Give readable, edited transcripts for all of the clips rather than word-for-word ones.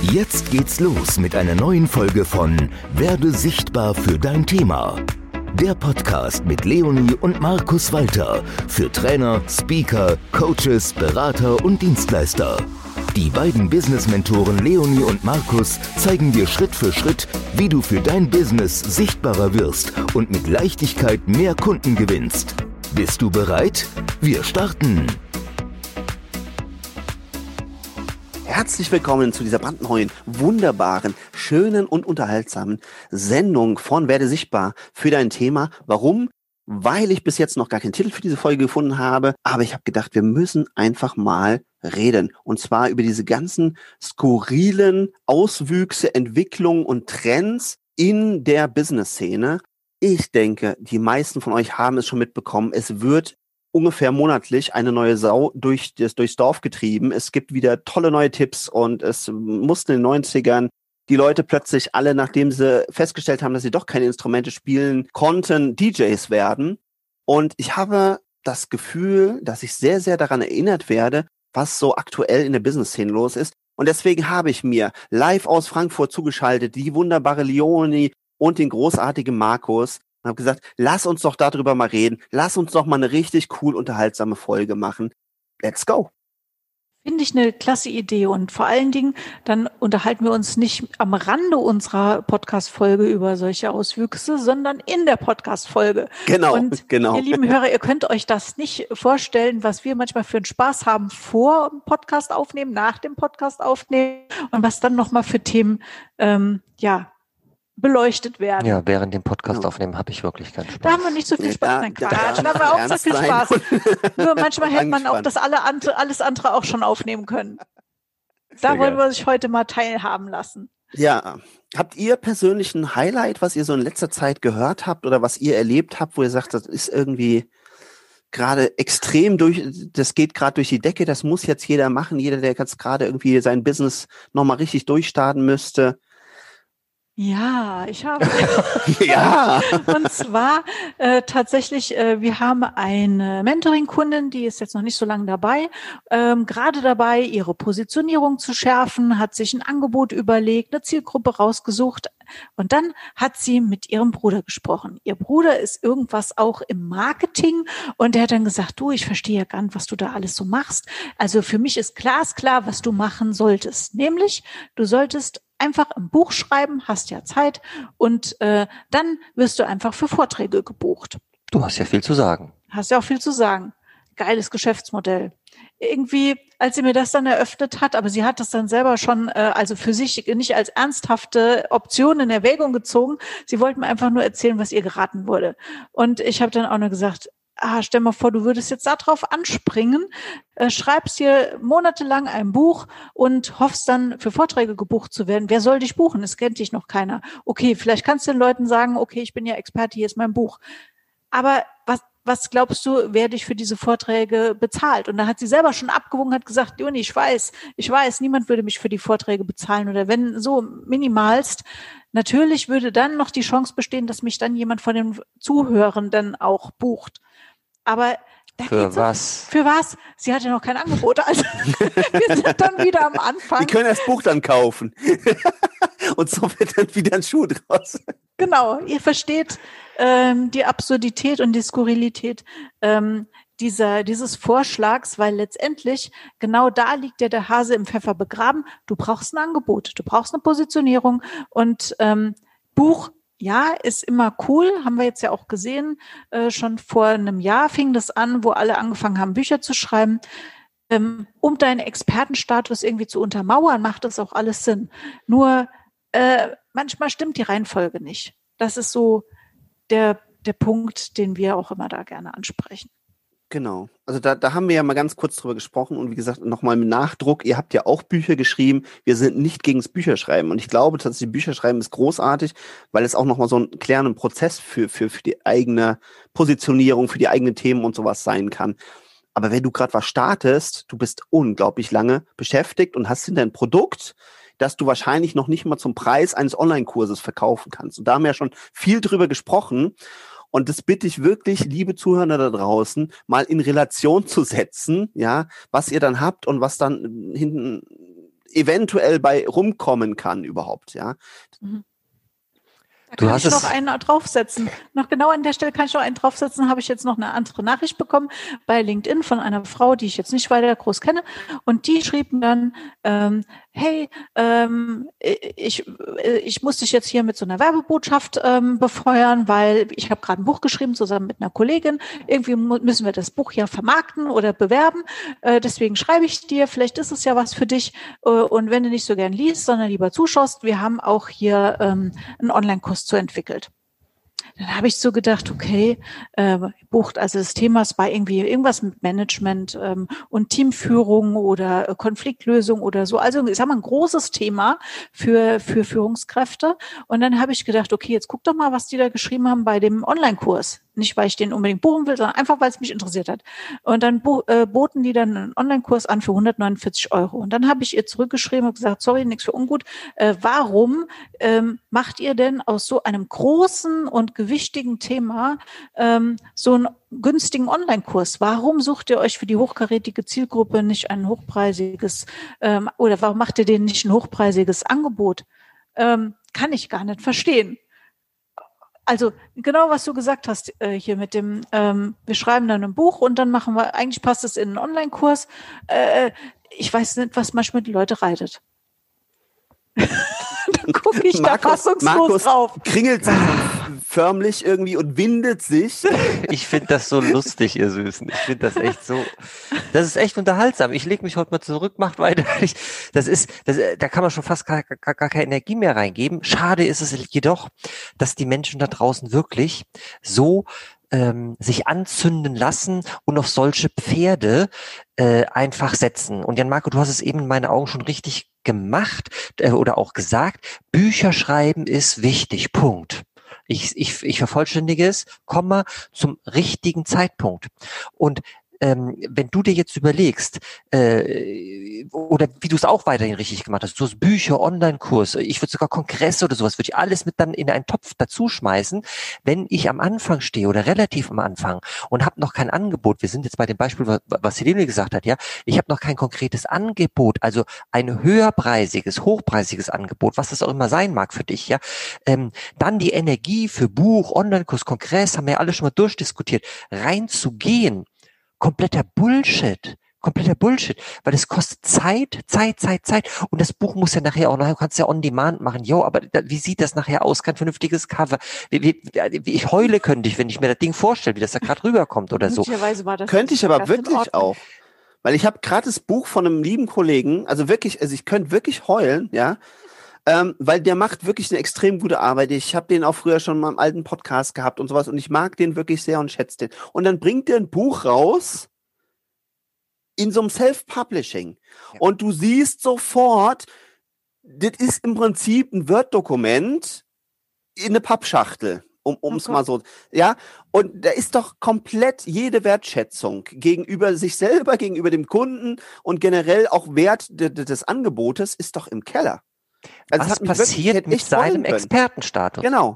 Jetzt geht's los mit einer neuen Folge von Werde sichtbar für dein Thema. Der Podcast mit Leonie und Markus Walter für Trainer, Speaker, Coaches, Berater und Dienstleister. Die beiden Business-Mentoren Leonie und Markus zeigen dir Schritt für Schritt, wie du für dein Business sichtbarer wirst und mit Leichtigkeit mehr Kunden gewinnst. Bist du bereit? Wir starten! Herzlich willkommen zu dieser brandneuen, wunderbaren, schönen und unterhaltsamen Sendung von Werde sichtbar für dein Thema. Warum? Weil ich bis jetzt noch gar keinen Titel für diese Folge gefunden habe, aber ich habe gedacht, wir müssen einfach mal reden. Und zwar über diese ganzen skurrilen Auswüchse, Entwicklungen und Trends in der Business-Szene. Ich denke, die meisten von euch haben es schon mitbekommen. Es wird ungefähr monatlich eine neue Sau durchs Dorf getrieben. Es gibt wieder tolle neue Tipps und es mussten in den 90ern die Leute plötzlich alle, nachdem sie festgestellt haben, dass sie doch keine Instrumente spielen konnten, DJs werden. Und ich habe das Gefühl, dass ich sehr, sehr daran erinnert werde, was so aktuell in der Business-Szene los ist. Und deswegen habe ich mir live aus Frankfurt zugeschaltet die wunderbare Leonie und den großartigen Markus und habe gesagt, lass uns doch darüber mal reden. Lass uns doch mal eine richtig cool unterhaltsame Folge machen. Let's go. Finde ich eine klasse Idee und vor allen Dingen, dann unterhalten wir uns nicht am Rande unserer Podcast-Folge über solche Auswüchse, sondern in der Podcast-Folge. Genau. Ihr lieben Hörer, ihr könnt euch das nicht vorstellen, was wir manchmal für einen Spaß haben vor dem Podcast aufnehmen, nach dem Podcast aufnehmen und was dann nochmal für Themen, beleuchtet werden. Ja, während dem Podcast aufnehmen habe ich wirklich keinen Spaß. Da haben wir nicht so viel Spaß. Nein, Quatsch, da haben wir auch so viel Spaß. Nur manchmal hätte man auch alles andere auch schon aufnehmen können. Da wollen wir euch heute mal teilhaben lassen. Ja. Habt ihr persönlich ein Highlight, was ihr so in letzter Zeit gehört habt oder was ihr erlebt habt, wo ihr sagt, das ist irgendwie gerade extrem das geht gerade durch die Decke, das muss jetzt jeder machen, jeder, der jetzt gerade irgendwie sein Business nochmal richtig durchstarten müsste? Ja, ich habe. Ja. Und zwar tatsächlich, wir haben eine Mentoring-Kundin, die ist jetzt noch nicht so lange dabei, gerade dabei, ihre Positionierung zu schärfen, hat sich ein Angebot überlegt, eine Zielgruppe rausgesucht und dann hat sie mit ihrem Bruder gesprochen. Ihr Bruder ist irgendwas auch im Marketing und der hat dann gesagt, du, ich verstehe ja gar nicht, was du da alles so machst. Also für mich ist glasklar, was du machen solltest. Nämlich, du solltest einfach ein Buch schreiben, hast ja Zeit und dann wirst du einfach für Vorträge gebucht. Du hast ja viel zu sagen. Hast ja auch viel zu sagen. Geiles Geschäftsmodell. Irgendwie, als sie mir das dann eröffnet hat, aber sie hat das dann selber schon also für sich nicht als ernsthafte Option in Erwägung gezogen. Sie wollte mir einfach nur erzählen, was ihr geraten wurde. Und ich habe dann auch nur gesagt, stell mal vor, du würdest jetzt darauf anspringen, schreibst hier monatelang ein Buch und hoffst dann für Vorträge gebucht zu werden. Wer soll dich buchen? Es kennt dich noch keiner. Okay, vielleicht kannst du den Leuten sagen, okay, ich bin ja Experte, hier ist mein Buch. Aber was glaubst du, wer dich für diese Vorträge bezahlt? Und da hat sie selber schon abgewogen, hat gesagt, Juni, ich weiß, niemand würde mich für die Vorträge bezahlen oder wenn so minimalst. Natürlich würde dann noch die Chance bestehen, dass mich dann jemand von den Zuhörenden auch bucht. Aber für was? Für was? Sie hatte noch kein Angebot. Also wir sind dann wieder am Anfang. Wir können das Buch dann kaufen. Und so wird dann wieder ein Schuh draus. Genau, ihr versteht die Absurdität und die Skurrilität dieses Vorschlags, weil letztendlich genau da liegt ja der Hase im Pfeffer begraben. Du brauchst ein Angebot, du brauchst eine Positionierung und Buch, ja, ist immer cool, haben wir jetzt ja auch gesehen. Schon vor einem Jahr fing das an, wo alle angefangen haben, Bücher zu schreiben. Um deinen Expertenstatus irgendwie zu untermauern, macht das auch alles Sinn. Nur manchmal stimmt die Reihenfolge nicht. Das ist so der Punkt, den wir auch immer da gerne ansprechen. Genau. Also da haben wir ja mal ganz kurz drüber gesprochen und wie gesagt, nochmal mit Nachdruck, ihr habt ja auch Bücher geschrieben, wir sind nicht gegens Bücherschreiben und ich glaube tatsächlich, Bücherschreiben ist großartig, weil es auch nochmal so einen klärenden Prozess für die eigene Positionierung, für die eigenen Themen und sowas sein kann. Aber wenn du gerade was startest, du bist unglaublich lange beschäftigt und hast hinter ein Produkt, das du wahrscheinlich noch nicht mal zum Preis eines Online-Kurses verkaufen kannst. Und da haben wir ja schon viel drüber gesprochen. Und das bitte ich wirklich, liebe Zuhörer da draußen, mal in Relation zu setzen, ja, was ihr dann habt und was dann hinten eventuell bei rumkommen kann überhaupt, ja. Mhm. Da kann ich noch einen draufsetzen. Genau an der Stelle kann ich noch einen draufsetzen. Habe ich jetzt noch eine andere Nachricht bekommen bei LinkedIn von einer Frau, die ich jetzt nicht weiter groß kenne. Und die schrieb mir dann, hey, ich muss dich jetzt hier mit so einer Werbebotschaft befeuern, weil ich habe gerade ein Buch geschrieben zusammen mit einer Kollegin. Irgendwie müssen wir das Buch ja vermarkten oder bewerben. Deswegen schreibe ich dir, vielleicht ist es ja was für dich. Und wenn du nicht so gern liest, sondern lieber zuschaust, wir haben auch hier einen Online-Kurs zu entwickelt. Dann habe ich so gedacht, okay, bucht, also das Thema war irgendwie irgendwas mit Management und Teamführung oder Konfliktlösung oder so. Also ich sag mal ein großes Thema für Führungskräfte. Und dann habe ich gedacht, okay, jetzt guck doch mal, was die da geschrieben haben bei dem Online-Kurs. Nicht, weil ich den unbedingt buchen will, sondern einfach, weil es mich interessiert hat. Und dann boten die dann einen Online-Kurs an für 149 €. Und dann habe ich ihr zurückgeschrieben und gesagt, sorry, nichts für ungut. Warum macht ihr denn aus so einem großen und gewichtigen Thema so einen günstigen Online-Kurs? Warum sucht ihr euch für die hochkarätige Zielgruppe nicht ein hochpreisiges oder warum macht ihr denen nicht ein hochpreisiges Angebot? Kann ich gar nicht verstehen. Also genau, was du gesagt hast hier mit dem, wir schreiben dann ein Buch und dann machen wir, eigentlich passt es in einen Online-Kurs. Ich weiß nicht, was manchmal die Leute reitet. Dann gucke ich da fassungslos drauf. Kringelt sich förmlich irgendwie und windet sich. Ich finde das so lustig, ihr Süßen. Ich finde das echt so, das ist echt unterhaltsam. Ich lege mich heute mal zurück, macht weiter. Da kann man schon fast gar keine Energie mehr reingeben. Schade ist es jedoch, dass die Menschen da draußen wirklich so sich anzünden lassen und auf solche Pferde einfach setzen. Und Jan-Marco, du hast es eben in meinen Augen schon richtig gemacht oder auch gesagt, Bücher schreiben ist wichtig, Punkt. Ich vervollständige es, Komma, zum richtigen Zeitpunkt. Und wenn du dir jetzt überlegst, oder wie du es auch weiterhin richtig gemacht hast, du hast Bücher, Online-Kurs, ich würde sogar Kongresse oder sowas, würde ich alles mit dann in einen Topf dazu schmeißen, wenn ich am Anfang stehe oder relativ am Anfang und habe noch kein Angebot. Wir sind jetzt bei dem Beispiel, was Helene gesagt hat, ja, ich habe noch kein konkretes Angebot, also ein höherpreisiges, hochpreisiges Angebot, was das auch immer sein mag für dich, ja, dann die Energie für Buch, Online-Kurs, Kongress, haben wir ja alle schon mal durchdiskutiert, reinzugehen. Kompletter Bullshit, weil es kostet Zeit. Und das Buch muss ja nachher auch noch, du kannst ja on demand machen. Jo, aber wie sieht das nachher aus? Kein vernünftiges Cover. Ich heule könnte ich, wenn ich mir das Ding vorstelle, wie das da gerade rüberkommt oder so. War das könnte ich aber wirklich auch. Weil ich habe gerade das Buch von einem lieben Kollegen, also ich könnte wirklich heulen, ja. Weil der macht wirklich eine extrem gute Arbeit. Ich habe den auch früher schon mal im alten Podcast gehabt und sowas und ich mag den wirklich sehr und schätze den. Und dann bringt der ein Buch raus in so einem Self-Publishing. Ja. Und du siehst sofort, das ist im Prinzip ein Word-Dokument in eine Pappschachtel. Um es mal so, ja. Und da ist doch komplett jede Wertschätzung gegenüber sich selber, gegenüber dem Kunden und generell auch Wert des Angebotes ist doch im Keller. Also was passiert mit seinem Expertenstatus? Genau.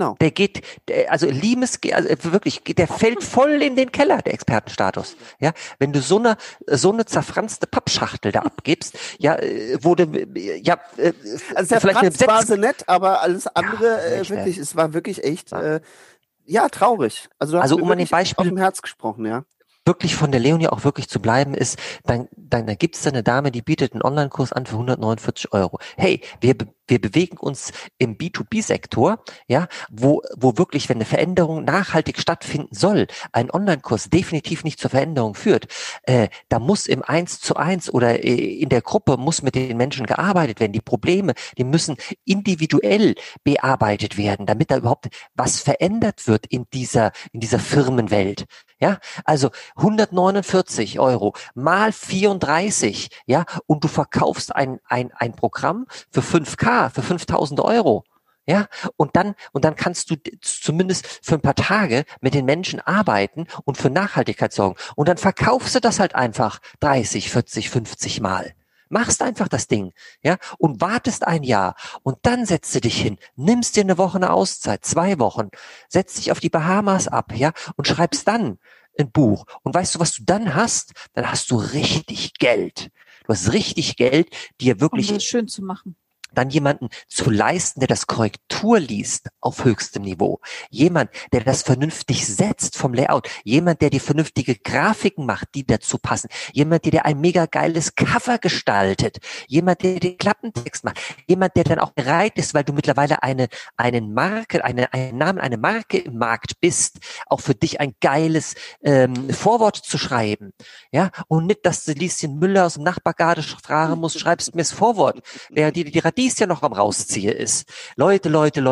Also Limes, also wirklich, der fällt voll in den Keller, der Expertenstatus. Ja, wenn du so eine zerfranste Pappschachtel da abgibst, ja, also der Franz war sie nett, aber alles andere wirklich, es war wirklich echt, traurig. Also du hast mir an dem Beispiel auf dem Herz gesprochen, ja. Wirklich von der Leonie auch wirklich zu bleiben ist, dann gibt es da eine Dame, die bietet einen Online-Kurs an für 149 €. Hey, wir bewegen uns im B2B-Sektor, ja, wo wirklich, wenn eine Veränderung nachhaltig stattfinden soll, ein Online-Kurs definitiv nicht zur Veränderung führt. Da muss im 1:1 oder in der Gruppe muss mit den Menschen gearbeitet werden. Die Probleme, die müssen individuell bearbeitet werden, damit da überhaupt was verändert wird in dieser Firmenwelt. Ja, also 149 € mal 34, ja, und du verkaufst ein Programm für 5.000, für 5.000 €. Ja, und dann kannst du zumindest für ein paar Tage mit den Menschen arbeiten und für Nachhaltigkeit sorgen. Und dann verkaufst du das halt einfach 30, 40, 50 Mal. Machst einfach das Ding, ja, und wartest ein Jahr und dann setzt du dich hin, nimmst dir eine Woche eine Auszeit, 2 Wochen, setzt dich auf die Bahamas ab, ja, und schreibst dann ein Buch. Und weißt du, was du dann hast? Dann hast du richtig Geld. Du hast richtig Geld, dir wirklich um das schön zu machen. Dann jemanden zu leisten, der das Korrektur liest auf höchstem Niveau. Jemand, der das vernünftig setzt vom Layout. Jemand, der dir vernünftige Grafiken macht, die dazu passen. Jemand, der dir ein mega geiles Cover gestaltet. Jemand, der den Klappentext macht. Jemand, der dann auch bereit ist, weil du mittlerweile einen Marke im Markt bist, auch für dich ein geiles Vorwort zu schreiben. Ja, und nicht, dass du Lieschen Müller aus dem Nachbargarten fragen musst, schreibst mir das Vorwort, während die Radis ja noch am Rausziehen ist. Leute.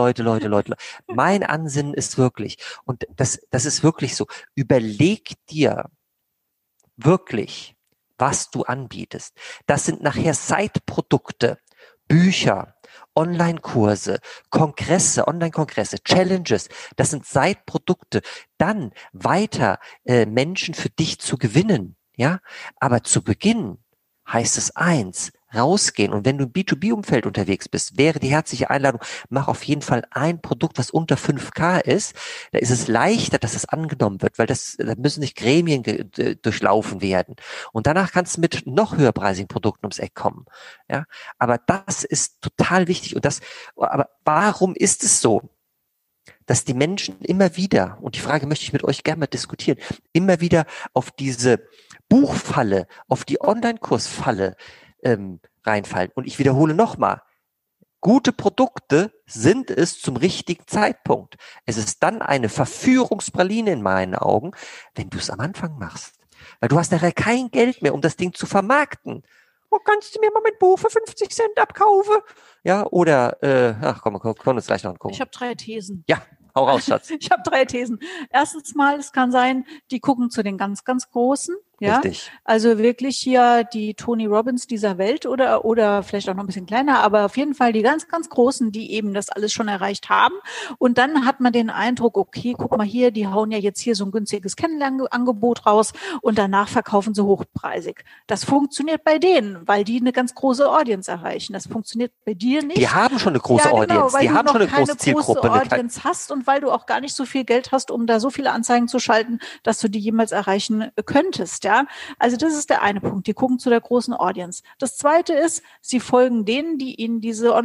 Mein Ansinnen ist wirklich, und das ist wirklich so, überleg dir wirklich, was du anbietest. Das sind nachher Side-Produkte, Bücher, Online-Kurse, Online-Kongresse, Challenges, das sind Side-Produkte. Dann weiter Menschen für dich zu gewinnen, ja, aber zu Beginn heißt es eins, rausgehen. Und wenn du im B2B-Umfeld unterwegs bist, wäre die herzliche Einladung, mach auf jeden Fall ein Produkt, was unter 5K ist. Da ist es leichter, dass es angenommen wird, weil da müssen nicht Gremien durchlaufen werden. Und danach kannst du mit noch höherpreisigen Produkten ums Eck kommen. Ja, aber das ist total wichtig. Aber warum ist es so, dass die Menschen immer wieder, und die Frage möchte ich mit euch gerne mal diskutieren, immer wieder auf diese Buchfalle, auf die Online-Kursfalle reinfallen? Und ich wiederhole nochmal, gute Produkte sind es zum richtigen Zeitpunkt. Es ist dann eine Verführungspraline in meinen Augen, wenn du es am Anfang machst. Weil du hast nachher kein Geld mehr, um das Ding zu vermarkten. Oh, kannst du mir mal mein Buch für 50 Cent abkaufen? Ja, oder, komm, können uns gleich noch angucken. Ich habe 3 Thesen. Ja, hau raus, Schatz. Ich habe 3 Thesen. Erstens mal, es kann sein, die gucken zu den ganz, ganz Großen. Ja, richtig. Also wirklich hier die Tony Robbins dieser Welt oder vielleicht auch noch ein bisschen kleiner, aber auf jeden Fall die ganz, ganz Großen, die eben das alles schon erreicht haben. Und dann hat man den Eindruck, okay, guck mal hier, die hauen ja jetzt hier so ein günstiges Kennenlernangebot raus und danach verkaufen sie hochpreisig. Das funktioniert bei denen, weil die eine ganz große Audience erreichen. Das funktioniert bei dir nicht. Die haben schon eine große Audience, die haben schon eine große Zielgruppe. Weil du noch keine große Audience hast und weil du auch gar nicht so viel Geld hast, um da so viele Anzeigen zu schalten, dass du die jemals erreichen könntest. Ja, also das ist der eine Punkt. Die gucken zu der großen Audience. Das zweite ist, sie folgen denen, die ihnen diese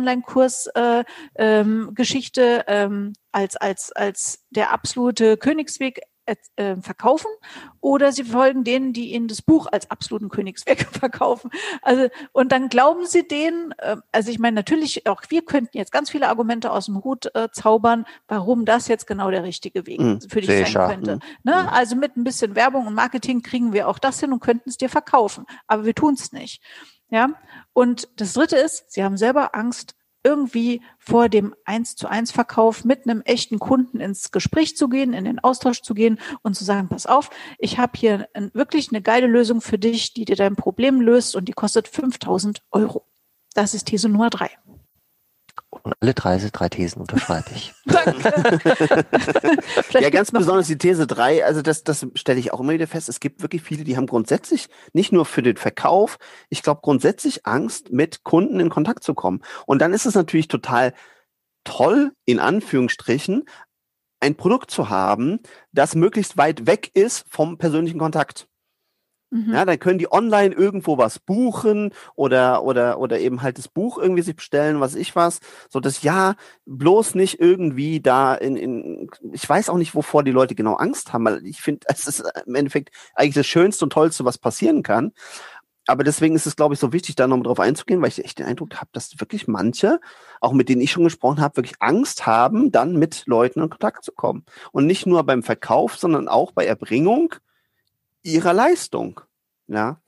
Online-Kurs-Geschichte als der absolute Königsweg verkaufen, oder sie folgen denen, die ihnen das Buch als absoluten Königsweg verkaufen. Also, und dann glauben sie denen, also ich meine, natürlich, auch wir könnten jetzt ganz viele Argumente aus dem Hut zaubern, warum das jetzt genau der richtige Weg für dich sein könnte. Ne? Also mit ein bisschen Werbung und Marketing kriegen wir auch das hin und könnten es dir verkaufen. Aber wir tun es nicht. Ja. Und das dritte ist, sie haben selber Angst, irgendwie vor dem 1:1 Verkauf mit einem echten Kunden ins Gespräch zu gehen, in den Austausch zu gehen und zu sagen, pass auf, ich habe hier wirklich eine geile Lösung für dich, die dir dein Problem löst und die kostet 5.000 €. Das ist These Nummer 3. Und alle 3 Thesen unterschreibe ich. Danke. Ja, ganz besonders die These 3, also das stelle ich auch immer wieder fest, es gibt wirklich viele, die haben grundsätzlich nicht nur für den Verkauf, ich glaube grundsätzlich Angst, mit Kunden in Kontakt zu kommen. Und dann ist es natürlich total toll, in Anführungsstrichen, ein Produkt zu haben, das möglichst weit weg ist vom persönlichen Kontakt. Ja, dann können die online irgendwo was buchen oder eben halt das Buch irgendwie sich bestellen, was ich was, so dass ja bloß nicht irgendwie da ich weiß auch nicht, wovor die Leute genau Angst haben, weil ich finde, es ist im Endeffekt eigentlich das Schönste und Tollste, was passieren kann. Aber deswegen ist es, glaube ich, so wichtig, da nochmal drauf einzugehen, weil ich echt den Eindruck habe, dass wirklich manche, auch mit denen ich schon gesprochen habe, wirklich Angst haben, dann mit Leuten in Kontakt zu kommen. Und nicht nur beim Verkauf, sondern auch bei Erbringung ihrer Leistung. Ja.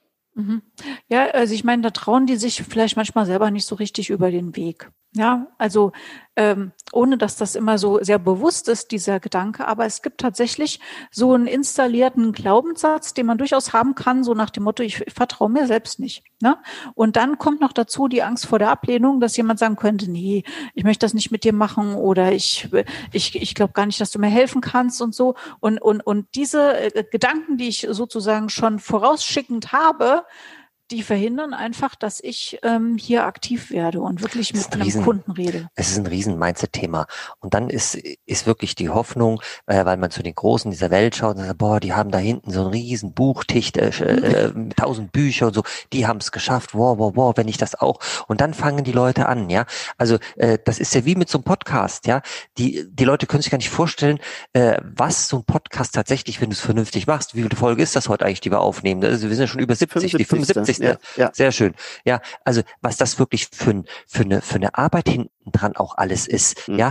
Ja, also ich meine, da trauen die sich vielleicht manchmal selber nicht so richtig über den Weg. Ja, also ohne dass das immer so sehr bewusst ist, dieser Gedanke, aber es gibt tatsächlich so einen installierten Glaubenssatz, den man durchaus haben kann, so nach dem Motto, ich vertraue mir selbst nicht. Ne? Und dann kommt noch dazu die Angst vor der Ablehnung, dass jemand sagen könnte, nee, ich möchte das nicht mit dir machen oder ich glaube gar nicht, dass du mir helfen kannst und so. Und diese Gedanken, die ich sozusagen schon vorausschickend habe, die verhindern einfach, dass ich hier aktiv werde und wirklich mit einem Kunden rede. Es ist ein riesen Mindset-Thema. Und dann ist wirklich die Hoffnung, weil man zu den Großen dieser Welt schaut und sagt, boah, die haben da hinten so einen riesen Buchtisch, 1000 Bücher und so, die haben es geschafft, wow, wenn ich das auch. Und dann fangen die Leute an, ja. Also das ist ja wie mit so einem Podcast, ja. Die Leute können sich gar nicht vorstellen, was so ein Podcast tatsächlich, wenn du es vernünftig machst. Wie viele Folge ist das heute eigentlich, die wir aufnehmen? Also wir sind ja schon über 70, die 75. Ja. Sehr schön. Ja, also was das wirklich für eine Arbeit hinten dran auch alles ist. Ja,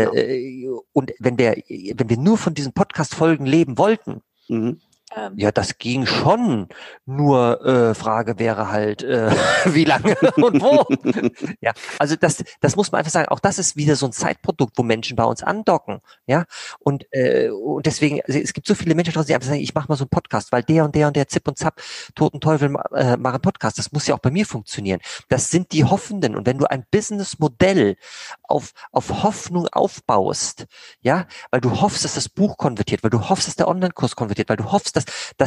und wenn wir nur von diesen Podcast-Folgen leben wollten, ja, das ging schon. Nur Frage wäre halt, wie lange und wo. Ja, also das muss man einfach sagen. Auch das ist wieder so ein Zeitprodukt, wo Menschen bei uns andocken. Ja, und deswegen, also es gibt so viele Menschen draußen, die einfach sagen, ich mache mal so einen Podcast, weil der und der Zip und Zap, Toten Teufel machen Podcast. Das muss ja auch bei mir funktionieren. Das sind die Hoffenden. Und wenn du ein Businessmodell auf Hoffnung aufbaust, ja, weil du hoffst, dass das Buch konvertiert, weil du hoffst, dass der Online-Kurs konvertiert, weil du hoffst,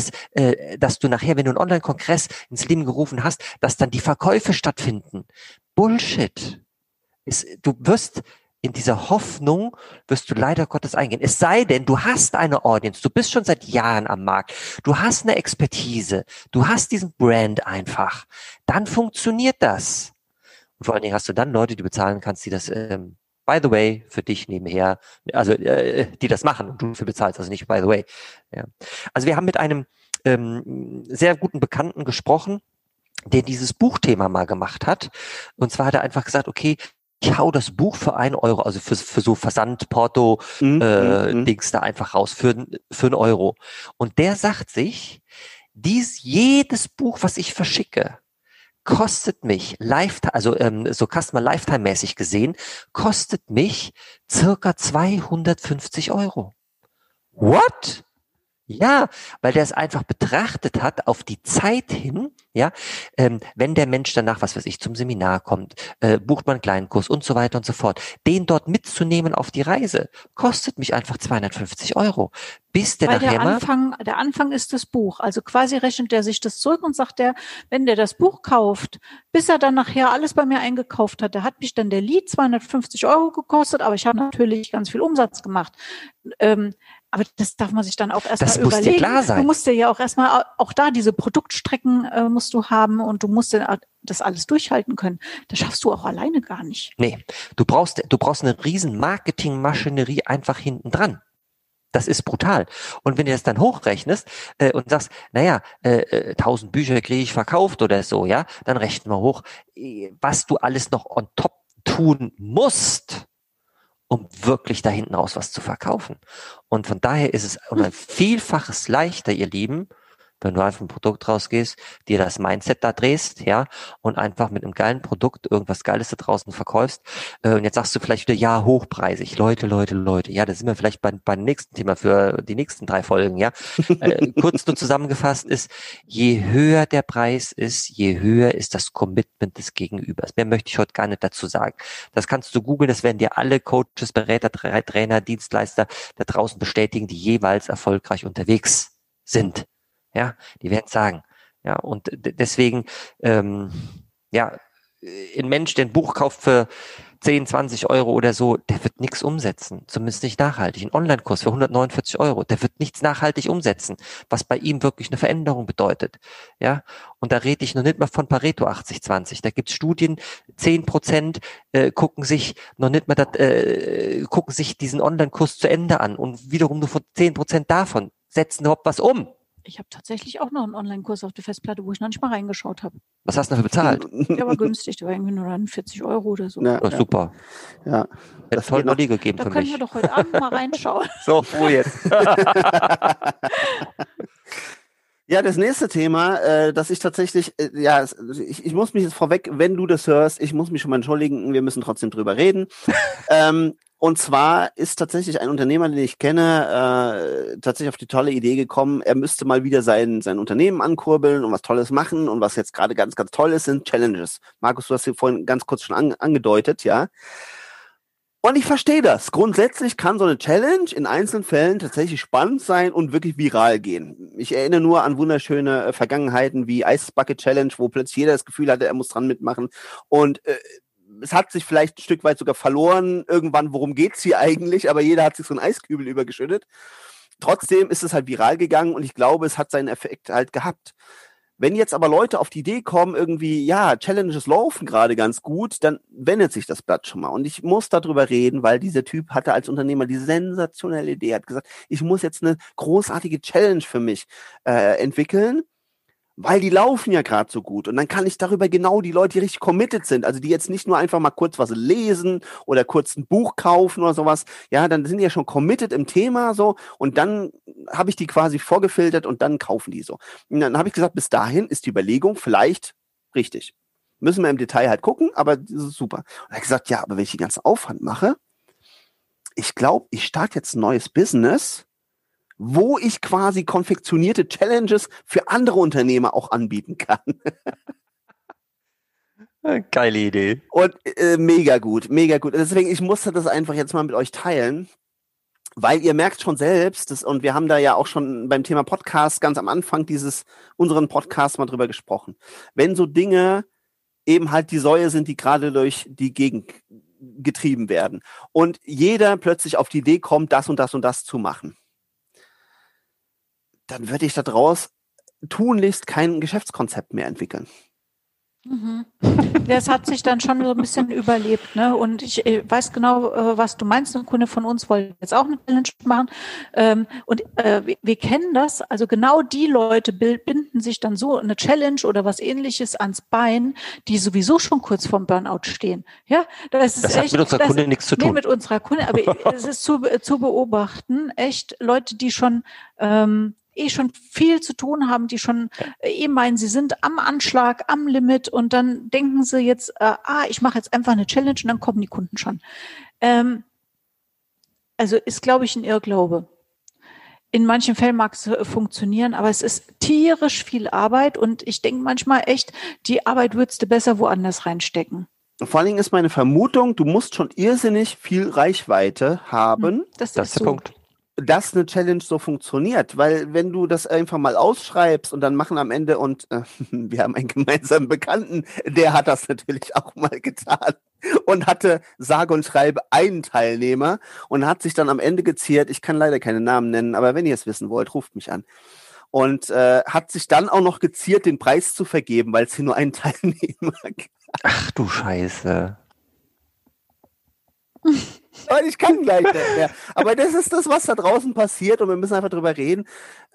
dass du nachher, wenn du einen Online-Kongress ins Leben gerufen hast, dass dann die Verkäufe stattfinden. Bullshit. Du wirst in dieser Hoffnung wirst du leider Gottes eingehen. Es sei denn, du hast eine Audience, du bist schon seit Jahren am Markt, du hast eine Expertise, du hast diesen Brand einfach. Dann funktioniert das. Und vor allen Dingen hast du dann Leute, die bezahlen kannst, die das by the way, für dich nebenher, also die das machen und du dafür bezahlst, also nicht by the way. Ja. Also wir haben mit einem sehr guten Bekannten gesprochen, der dieses Buchthema mal gemacht hat. Und zwar hat er einfach gesagt, okay, ich hau das Buch für 1 Euro, also für so Versand, Porto, Dings da einfach raus, für 1 Euro. Und der sagt sich, jedes Buch, was ich verschicke, kostet mich so Customer Lifetime mäßig gesehen, kostet mich circa 250 Euro. What? Ja, weil der es einfach betrachtet hat auf die Zeit hin, ja, wenn der Mensch danach, was weiß ich, zum Seminar kommt, bucht man einen kleinen Kurs und so weiter und so fort, den dort mitzunehmen auf die Reise, kostet mich einfach 250 Euro. Bis der nachher der Anfang ist das Buch. Also quasi rechnet er sich das zurück und sagt wenn der das Buch kauft, bis er dann nachher alles bei mir eingekauft hat, da hat mich dann der Lead 250 Euro gekostet, aber ich habe natürlich ganz viel Umsatz gemacht. Aber das darf man sich dann auch erstmal überlegen. Das muss dir klar sein. Du musst dir ja auch erstmal, auch da diese Produktstrecken musst du haben und du musst das alles durchhalten können. Das schaffst du auch alleine gar nicht. Nee, du brauchst eine riesen Marketingmaschinerie einfach hinten dran. Das ist brutal. Und wenn du das dann hochrechnest und sagst, 1000 Bücher kriege ich verkauft oder so, ja, dann rechnen wir hoch, was du alles noch on top tun musst, um wirklich da hinten raus was zu verkaufen. Und von daher ist es um ein Vielfaches leichter, ihr Lieben, wenn du einfach ein Produkt rausgehst, dir das Mindset da drehst, ja, und einfach mit einem geilen Produkt irgendwas Geiles da draußen verkaufst. Und jetzt sagst du vielleicht wieder, ja, hochpreisig. Leute. Ja, da sind wir vielleicht beim nächsten Thema für die nächsten 3 Folgen, ja. Kurz nur zusammengefasst ist, je höher der Preis ist, je höher ist das Commitment des Gegenübers. Mehr möchte ich heute gar nicht dazu sagen. Das kannst du googeln, das werden dir alle Coaches, Berater, Trainer, Dienstleister da draußen bestätigen, die jeweils erfolgreich unterwegs sind. Ja, die werden sagen. Ja, und deswegen, ein Mensch, der ein Buch kauft für 10, 20 Euro oder so, der wird nichts umsetzen. Zumindest nicht nachhaltig. Ein Online-Kurs für 149 Euro, der wird nichts nachhaltig umsetzen, was bei ihm wirklich eine Veränderung bedeutet. Ja, und da rede ich noch nicht mal von Pareto 80-20. Da gibt's Studien, 10% gucken sich diesen Online-Kurs zu Ende an und wiederum nur von 10% davon setzen überhaupt was um. Ich habe tatsächlich auch noch einen Online-Kurs auf der Festplatte, wo ich noch nicht mal reingeschaut habe. Was hast du dafür bezahlt? Der war günstig, der war irgendwie nur dann 40 Euro oder so. Ja, super. Ja. Hätte toll noch nie gegeben für mich. Da können wir doch heute Abend mal reinschauen. So, jetzt. Ja, das nächste Thema, dass ich tatsächlich, ich muss mich jetzt vorweg, wenn du das hörst, ich muss mich schon mal entschuldigen, wir müssen trotzdem drüber reden. Und zwar ist tatsächlich ein Unternehmer, den ich kenne, tatsächlich auf die tolle Idee gekommen, er müsste mal wieder sein Unternehmen ankurbeln und was Tolles machen. Und was jetzt gerade ganz, ganz toll ist, sind Challenges. Markus, du hast hier vorhin ganz kurz schon angedeutet, ja. Und ich verstehe das. Grundsätzlich kann so eine Challenge in einzelnen Fällen tatsächlich spannend sein und wirklich viral gehen. Ich erinnere nur an wunderschöne Vergangenheiten wie Ice Bucket Challenge, wo plötzlich jeder das Gefühl hatte, er muss dran mitmachen. Und es hat sich vielleicht ein Stück weit sogar verloren. Irgendwann, worum geht's hier eigentlich? Aber jeder hat sich so einen Eiskübel übergeschüttet. Trotzdem ist es halt viral gegangen und ich glaube, es hat seinen Effekt halt gehabt. Wenn jetzt aber Leute auf die Idee kommen, irgendwie, ja, Challenges laufen gerade ganz gut, dann wendet sich das Blatt schon mal. Und ich muss darüber reden, weil dieser Typ hatte als Unternehmer die sensationelle Idee, hat gesagt, ich muss jetzt eine großartige Challenge für mich entwickeln, weil die laufen ja gerade so gut. Und dann kann ich darüber genau die Leute, die richtig committed sind, also die jetzt nicht nur einfach mal kurz was lesen oder kurz ein Buch kaufen oder sowas, ja, dann sind die ja schon committed im Thema so und dann habe ich die quasi vorgefiltert und dann kaufen die so. Und dann habe ich gesagt, bis dahin ist die Überlegung vielleicht richtig. Müssen wir im Detail halt gucken, aber das ist super. Und er hat gesagt, ja, aber wenn ich den ganzen Aufwand mache, ich glaube, ich starte jetzt ein neues Business, wo ich quasi konfektionierte Challenges für andere Unternehmer auch anbieten kann. Geile Idee. Und mega gut, mega gut. Deswegen, ich musste das einfach jetzt mal mit euch teilen, weil ihr merkt schon selbst, und wir haben da ja auch schon beim Thema Podcast ganz am Anfang unseren Podcast mal drüber gesprochen. Wenn so Dinge eben halt die Säue sind, die gerade durch die Gegend getrieben werden und jeder plötzlich auf die Idee kommt, das und das und das zu machen, dann würde ich daraus tunlichst kein Geschäftskonzept mehr entwickeln. Mhm. Das hat sich dann schon so ein bisschen überlebt, ne? Und ich weiß genau, was du meinst. Ein Kunde von uns wollte jetzt auch eine Challenge machen. Und wir kennen das. Also genau die Leute binden sich dann so eine Challenge oder was Ähnliches ans Bein, die sowieso schon kurz vorm Burnout stehen. Ja, das hat mit unserer Kunde nichts zu tun. Nee, mit unserer Kunde. Aber es ist zu beobachten, echt Leute, die schon schon viel zu tun haben, die schon meinen, sie sind am Anschlag, am Limit und dann denken sie jetzt, ich mache jetzt einfach eine Challenge und dann kommen die Kunden schon. Also ist, glaube ich, ein Irrglaube. In manchen Fällen mag es funktionieren, aber es ist tierisch viel Arbeit und ich denke manchmal echt, die Arbeit würdest du besser woanders reinstecken. Vor allen Dingen ist meine Vermutung, du musst schon irrsinnig viel Reichweite haben. Das ist der Punkt. Dass eine Challenge so funktioniert, weil wenn du das einfach mal ausschreibst und dann machen am Ende und wir haben einen gemeinsamen Bekannten, der hat das natürlich auch mal getan und hatte sage und schreibe einen Teilnehmer und hat sich dann am Ende geziert, ich kann leider keine Namen nennen, aber wenn ihr es wissen wollt, ruft mich an. Und hat sich dann auch noch geziert, den Preis zu vergeben, weil es hier nur einen Teilnehmer gab. Ach du Scheiße. Und ich kann gleich nicht mehr. Aber das ist das, was da draußen passiert und wir müssen einfach drüber reden.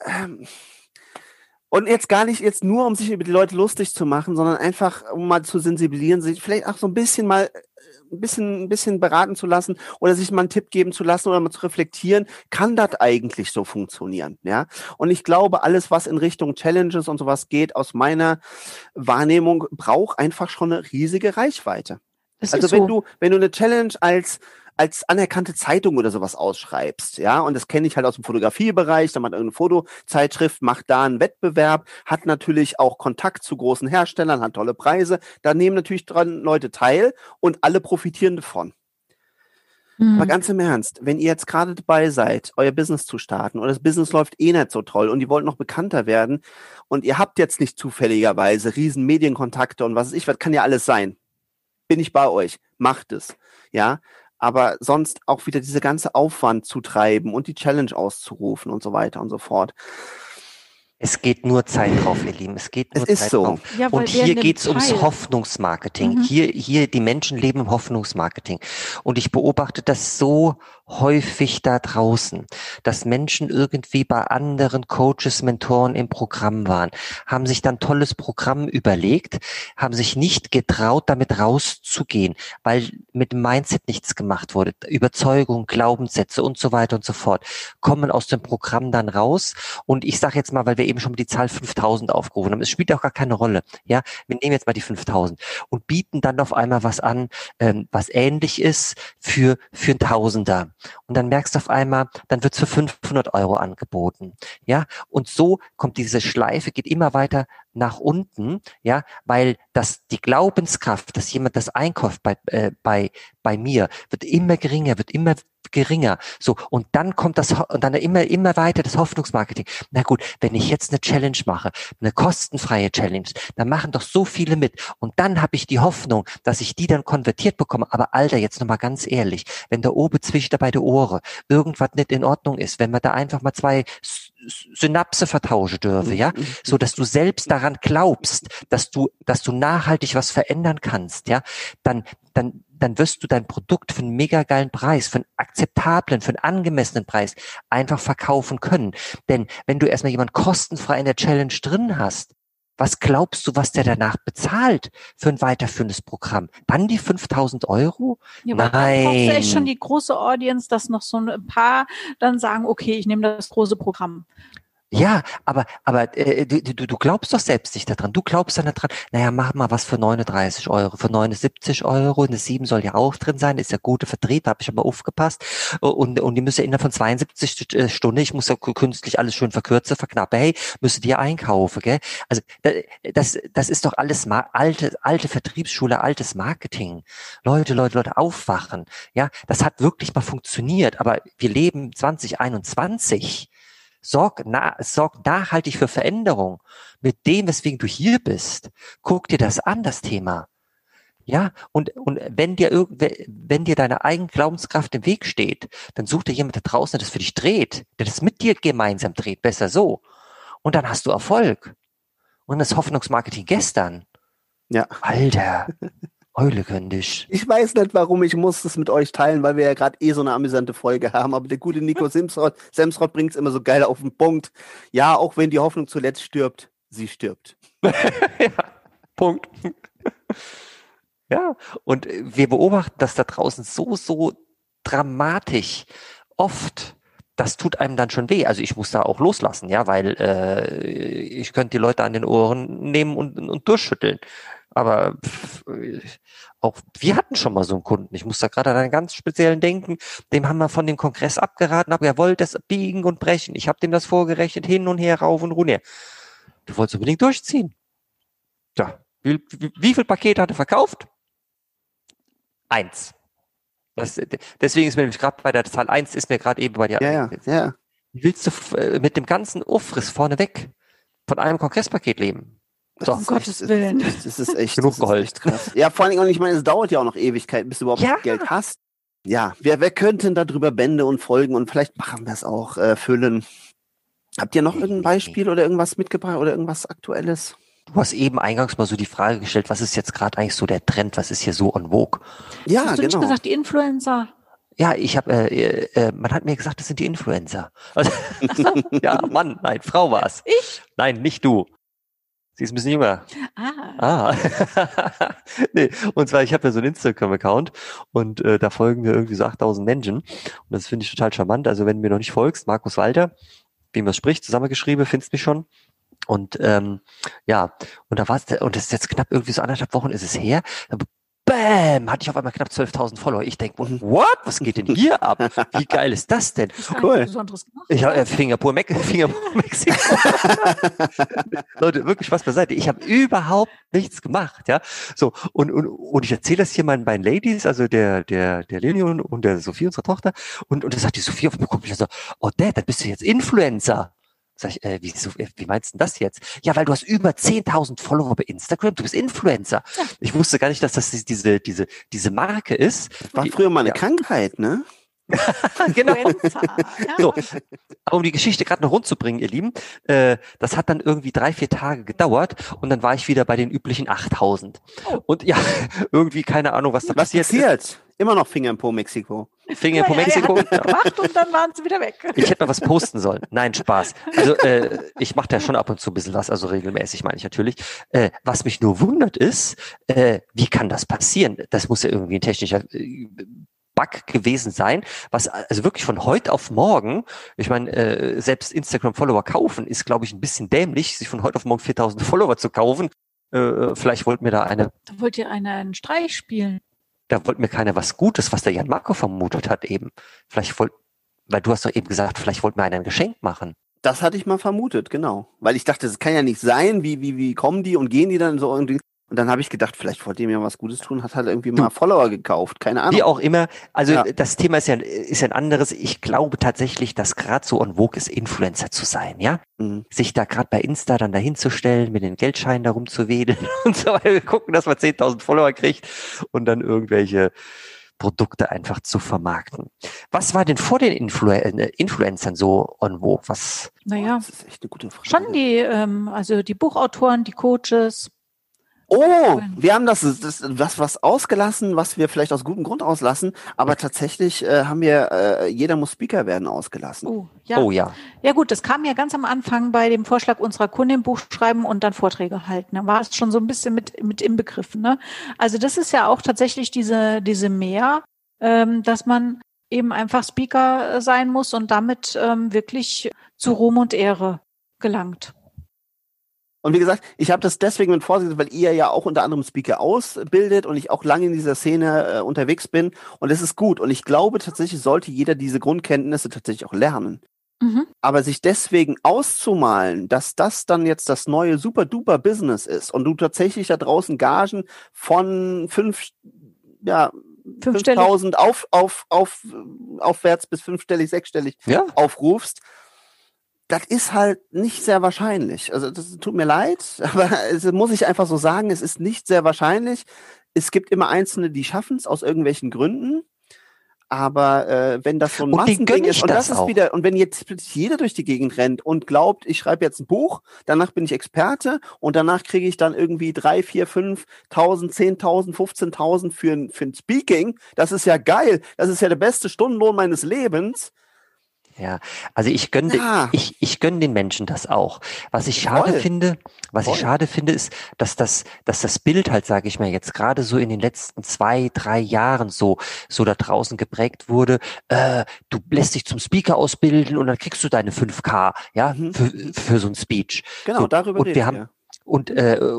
Und jetzt gar nicht jetzt nur, um sich über die Leute lustig zu machen, sondern einfach, um mal zu sensibilisieren, sich vielleicht auch so ein bisschen mal ein bisschen beraten zu lassen oder sich mal einen Tipp geben zu lassen oder mal zu reflektieren, kann das eigentlich so funktionieren? Ja. Und ich glaube, alles, was in Richtung Challenges und sowas geht, aus meiner Wahrnehmung, braucht einfach schon eine riesige Reichweite. Also wenn du eine Challenge als anerkannte Zeitung oder sowas ausschreibst, ja, und das kenne ich halt aus dem Fotografiebereich, da macht irgendeine Fotozeitschrift, macht da einen Wettbewerb, hat natürlich auch Kontakt zu großen Herstellern, hat tolle Preise, da nehmen natürlich dran Leute teil und alle profitieren davon. Aber ganz im Ernst, wenn ihr jetzt gerade dabei seid, euer Business zu starten und das Business läuft nicht so toll und ihr wollt noch bekannter werden und ihr habt jetzt nicht zufälligerweise riesen Medienkontakte und was weiß ich, was kann ja alles sein, bin ich bei euch, macht es, ja. Aber sonst auch wieder diese ganze Aufwand zu treiben und die Challenge auszurufen und so weiter und so fort. Es geht nur Zeit drauf, ihr Lieben. Es geht nur Zeit drauf. Ja, und hier geht's ums Hoffnungsmarketing. Hier, die Menschen leben im Hoffnungsmarketing. Und ich beobachte das so häufig da draußen, dass Menschen irgendwie bei anderen Coaches, Mentoren im Programm waren, haben sich dann tolles Programm überlegt, haben sich nicht getraut, damit rauszugehen, weil mit dem Mindset nichts gemacht wurde. Überzeugung, Glaubenssätze und so weiter und so fort kommen aus dem Programm dann raus. Und ich sage jetzt mal, weil wir eben schon die Zahl 5000 aufgerufen haben, es spielt auch gar keine Rolle. Ja, wir nehmen jetzt mal die 5000 und bieten dann auf einmal was an, was ähnlich ist für ein Tausender. Und dann merkst du auf einmal, dann wird's für 500 € angeboten. Ja, und so kommt diese Schleife, geht immer weiter nach unten, ja, weil die Glaubenskraft, dass jemand das einkauft bei mir, wird immer geringer. So, und dann kommt und dann immer weiter das Hoffnungsmarketing. Na gut, wenn ich jetzt eine Challenge mache, eine kostenfreie Challenge, dann machen doch so viele mit. Und dann habe ich die Hoffnung, dass ich die dann konvertiert bekomme. Aber Alter, jetzt nochmal ganz ehrlich, wenn da oben zwischen bei der Ohren irgendwas nicht in Ordnung ist, wenn man da einfach mal 2 Synapse vertauschen dürfe, ja, so dass du selbst daran glaubst, dass du nachhaltig was verändern kannst, ja, dann wirst du dein Produkt für einen mega geilen Preis, für einen akzeptablen, für einen angemessenen Preis einfach verkaufen können. Denn wenn du erstmal jemanden kostenfrei in der Challenge drin hast, was glaubst du, was der danach bezahlt für ein weiterführendes Programm? Dann die 5.000 €? Ja, aber dann brauchst du echt schon die große Audience, dass noch so ein paar dann sagen, okay, ich nehme das große Programm. Ja, aber du glaubst doch selbst nicht daran. Du glaubst dann daran, naja, mach mal was für 39 €, für 79 €. Eine 7 soll ja auch drin sein, ist ja gute Vertrieb, habe ich aber aufgepasst. Und die müssen ja innerhalb von 72 Stunden, ich muss ja künstlich alles schön verkürzen, verknappen, hey, müssen die ja einkaufen, gell? Also das ist doch alles alte Vertriebsschule, altes Marketing. Leute, aufwachen. Ja, das hat wirklich mal funktioniert, aber wir leben 2021. Sorg nachhaltig für Veränderung mit dem, weswegen du hier bist. Guck dir das an, das Thema. Ja, und wenn dir deine eigene Glaubenskraft im Weg steht, dann such dir jemand da draußen, der das für dich dreht, der das mit dir gemeinsam dreht, besser so. Und dann hast du Erfolg. Und das Hoffnungsmarketing gestern. Ja. Alter. Eule könntest. Ich weiß nicht, warum, ich muss das mit euch teilen, weil wir ja gerade so eine amüsante Folge haben, aber der gute Nico Semsrott bringt es immer so geil auf den Punkt. Ja, auch wenn die Hoffnung zuletzt stirbt, sie stirbt. Ja, Punkt. Ja, und wir beobachten das da draußen so dramatisch oft. Das tut einem dann schon weh. Also ich muss da auch loslassen, ja, weil ich könnte die Leute an den Ohren nehmen und durchschütteln. Aber auch wir hatten schon mal so einen Kunden. Ich muss da gerade an einen ganz speziellen denken. Dem haben wir von dem Kongress abgeraten, aber er wollte das biegen und brechen. Ich habe dem das vorgerechnet, hin und her, rauf und runter. Du wolltest unbedingt durchziehen. Ja, wie viel Pakete hat er verkauft? 1. Deswegen ist mir nämlich gerade bei der Zahl 1 ist mir gerade eben bei dir. Ja. Willst du mit dem ganzen Aufriss vorneweg von einem Kongresspaket leben? So, um Gottes Willen. Das ist echt, genug geheult. Krass. Ja, vor allem, und ich meine, es dauert ja auch noch Ewigkeiten, bis du überhaupt Geld hast. Ja, wer könnte darüber Bände und Folgen und vielleicht machen wir es auch füllen. Habt ihr noch irgendein Beispiel oder irgendwas mitgebracht oder irgendwas Aktuelles? Du hast eben eingangs mal so die Frage gestellt, was ist jetzt gerade eigentlich so der Trend, was ist hier so en vogue? Ja, hast du nicht gesagt, die Influencer? Ja, man hat mir gesagt, das sind die Influencer. Also, ja, Mann, nein, Frau war's. Ich? Nein, nicht du. Sie ist ein bisschen jünger. Nee, und zwar, ich habe ja so einen Instagram-Account und da folgen mir irgendwie so 8.000 Menschen und das finde ich total charmant. Also wenn du mir noch nicht folgst, Markus Walter, wie man spricht, zusammengeschrieben, findest mich schon. Und ja, und da war's, und das ist jetzt knapp irgendwie so 1,5 Wochen ist es her. Bam, hatte ich auf einmal knapp 12.000 Follower. Ich denke, what? Was geht denn hier ab? Wie geil ist das denn? Cool. Ich habe Fingerpur Mexiko. Leute, wirklich Spaß beiseite. Ich habe überhaupt nichts gemacht, ja. So, und ich erzähle das hier meinen beiden Ladies, also der Leni und der Sophie, unsere Tochter. Und das sagt die Sophie auf mich, guckt mich so, oh Dad, dann bist du jetzt Influencer. Sag ich, wie meinst du das jetzt? Ja, weil du hast über 10.000 Follower bei Instagram, du bist Influencer. Ja. Ich wusste gar nicht, dass das diese Marke ist. War früher mal eine Krankheit, ne? Genau. So, aber um die Geschichte gerade noch rund zu bringen, ihr Lieben, das hat dann irgendwie 3-4 Tage gedauert und dann war ich wieder bei den üblichen 8.000. Oh. Und ja, irgendwie keine Ahnung, was da passiert ist. Immer noch Finger im Po Mexiko. Finger im Po Mexiko. Ja. Gemacht und dann waren sie wieder weg. Ich hätte mal was posten sollen. Nein, Spaß. Also ich mache da schon ab und zu ein bisschen was, also regelmäßig meine ich natürlich. Was mich nur wundert ist, wie kann das passieren? Das muss ja irgendwie ein technischer Bug gewesen sein, was also wirklich von heute auf morgen, ich meine, selbst Instagram-Follower kaufen ist, glaube ich, ein bisschen dämlich, sich von heute auf morgen 4.000 Follower zu kaufen. Vielleicht wollt mir Da wollt ihr einen Streich spielen. Da wollte mir keiner was Gutes, was der Jan Marco vermutet hat eben. Weil du hast doch eben gesagt, vielleicht wollte mir einer ein Geschenk machen. Das hatte ich mal vermutet, genau. Weil ich dachte, das kann ja nicht sein, wie kommen die und gehen die dann so irgendwie. Und dann habe ich gedacht, vielleicht wollte ihr mir was Gutes tun, hat halt irgendwie mal Follower gekauft, keine Ahnung. Wie auch immer, also Ja. das Thema ist ja ein anderes. Ich glaube tatsächlich, dass gerade so en vogue ist, Influencer zu sein, ja? Mhm. Sich da gerade bei Insta dann dahin zu stellen, mit den Geldscheinen da rumzuwedeln und so weiter. Wir gucken, dass man 10.000 Follower kriegt und dann irgendwelche Produkte einfach zu vermarkten. Was war denn vor den Influencern so en vogue? Was? Naja, Das ist echt eine gute Frage. schon also die Buchautoren, die Coaches. Oh, wir haben das was ausgelassen, was wir vielleicht aus gutem Grund auslassen, aber tatsächlich haben wir Jeder muss Speaker werden ausgelassen. Oh, ja. Oh ja. Ja gut, das kam ja ganz am Anfang bei dem Vorschlag unserer Kundin, Buch schreiben und dann Vorträge halten. Da war es schon so ein bisschen mit inbegriffen. Ne? Also das ist ja auch tatsächlich diese Mehr, dass man eben einfach Speaker sein muss und damit wirklich zu Ruhm und Ehre gelangt. Und wie gesagt, ich habe das deswegen mit Vorsicht, weil ihr ja auch unter anderem Speaker ausbildet und ich auch lange in dieser Szene unterwegs bin. Und es ist gut. Und ich glaube tatsächlich, sollte jeder diese Grundkenntnisse tatsächlich auch lernen. Mhm. Aber sich deswegen auszumalen, dass das dann jetzt das neue super-duper-Business ist und du tatsächlich da draußen Gagen von 5.000 aufwärts bis 5-stellig, 6-stellig Ja. aufrufst, das ist halt nicht sehr wahrscheinlich. Also das tut mir leid, aber es muss ich einfach so sagen, es ist nicht sehr wahrscheinlich. Es gibt immer Einzelne, die schaffen es aus irgendwelchen Gründen. Aber wenn das so ein Und die Massending gönn ist ich und das das ist auch. wieder, und wenn jetzt plötzlich jeder durch die Gegend rennt und glaubt, ich schreibe jetzt ein Buch, danach bin ich Experte und danach kriege ich dann irgendwie 3, 4, 5.000, 10.000, 15.000 für ein Speaking, das ist ja geil, das ist ja der beste Stundenlohn meines Lebens. Ja, also ich gönne Ja. ich gönn den Menschen das auch. Was ich schade Voll. finde, Voll. ist, dass das Bild halt, sage ich mal, jetzt gerade so in den letzten 2, 3 Jahren so da draußen geprägt wurde. Du lässt dich zum Speaker ausbilden und dann kriegst du deine 5K, ja, Mhm. für so ein Speech. Genau, So, darüber und reden wir haben wir. und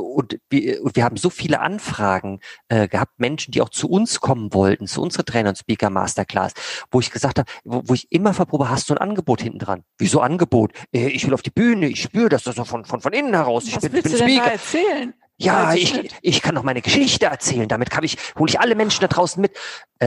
wir haben so viele Anfragen gehabt, Menschen, die auch zu uns kommen wollten, zu unserer Trainer- und Speaker Masterclass, wo ich gesagt habe, wo ich immer verprobe, hast du ein Angebot hinten dran? Wieso Angebot? Ich will auf die Bühne, ich spüre das so von innen heraus. Ich Was bin willst du denn da Speaker. erzählen? Ja, Weiß ich nicht. ich kann noch meine Geschichte erzählen. Damit hole ich alle Menschen da draußen mit.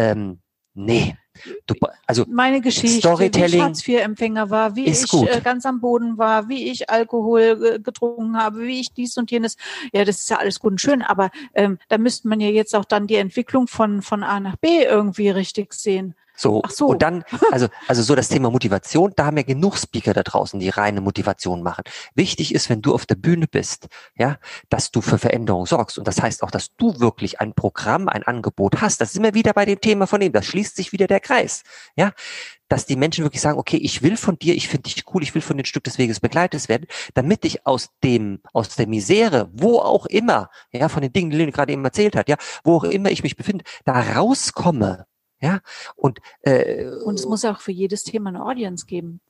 Nee. Also Meine Geschichte, wie ich Storytelling Hartz-IV-Empfänger war, wie ist ich gut. ganz am Boden war, wie ich Alkohol getrunken habe, wie ich dies und jenes. Ja, das ist ja alles gut und schön, aber da müsste man ja jetzt auch dann die Entwicklung von A nach B irgendwie richtig sehen. So, Ach so. und dann, also so das Thema Motivation, da haben wir genug Speaker da draußen, die reine Motivation machen. Wichtig ist, wenn du auf der Bühne bist, ja, dass du für Veränderung sorgst. Und das heißt auch, dass du wirklich ein Programm, ein Angebot hast. Das ist immer wieder bei dem Thema von dem, das schließt sich wieder der Kreis, ja. Dass die Menschen wirklich sagen, okay, ich will von dir, ich finde dich cool, ich will von den Stück des Weges begleitet werden, damit ich aus der Misere, wo auch immer, ja, von den Dingen, die Leonie gerade eben erzählt hat, ja, wo auch immer ich mich befinde, da rauskomme. Ja, und es muss ja auch für jedes Thema eine Audience geben,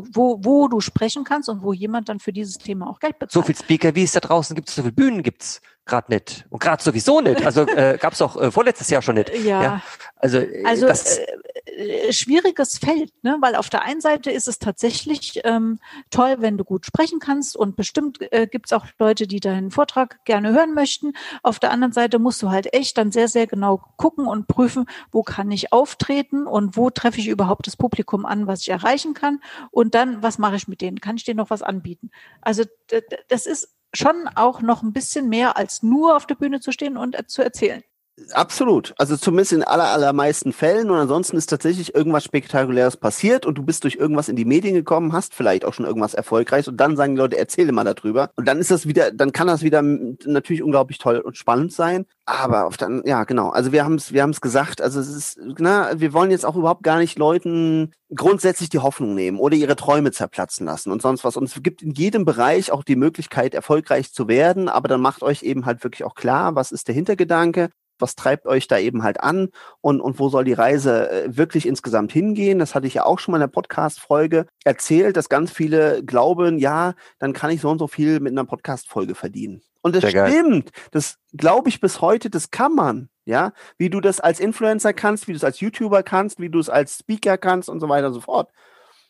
wo du sprechen kannst und wo jemand dann für dieses Thema auch Geld bezahlt. so viel Speaker, wie es da draußen gibt, so viele Bühnen gibt's gerade nicht. Und gerade sowieso nicht. Also gab's auch vorletztes Jahr schon nicht. Ja. Also das, schwieriges Feld, ne? Weil auf der einen Seite ist es tatsächlich toll, wenn du gut sprechen kannst und bestimmt gibt es auch Leute, die deinen Vortrag gerne hören möchten. Auf der anderen Seite musst du halt echt dann sehr, sehr genau gucken und prüfen, wo kann ich auftreten und wo treffe ich überhaupt das Publikum an, was ich erreichen kann und dann, was mache ich mit denen? Kann ich denen noch was anbieten? Also das ist schon auch noch ein bisschen mehr als nur auf der Bühne zu stehen und zu erzählen. Absolut. Also zumindest in allermeisten Fällen. Und ansonsten ist tatsächlich irgendwas Spektakuläres passiert und du bist durch irgendwas in die Medien gekommen, hast vielleicht auch schon irgendwas Erfolgreiches und dann sagen die Leute, erzähle mal darüber. Und dann ist das wieder, dann kann das wieder natürlich unglaublich toll und spannend sein. Aber ja, genau. Also wir haben es gesagt. Also es ist, wir wollen jetzt auch überhaupt gar nicht Leuten grundsätzlich die Hoffnung nehmen oder ihre Träume zerplatzen lassen und sonst was. Und es gibt in jedem Bereich auch die Möglichkeit, erfolgreich zu werden. Aber dann macht euch eben halt wirklich auch klar, was ist der Hintergedanke? Was treibt euch da eben halt an und wo soll die Reise wirklich insgesamt hingehen? Das hatte ich ja auch schon mal in der Podcast-Folge erzählt, dass ganz viele glauben, ja, dann kann ich so und so viel mit einer Podcast-Folge verdienen. Und das stimmt. Das glaube ich bis heute, das kann man. Ja, wie du das als Influencer kannst, wie du es als YouTuber kannst, wie du es als Speaker kannst und so weiter und so fort.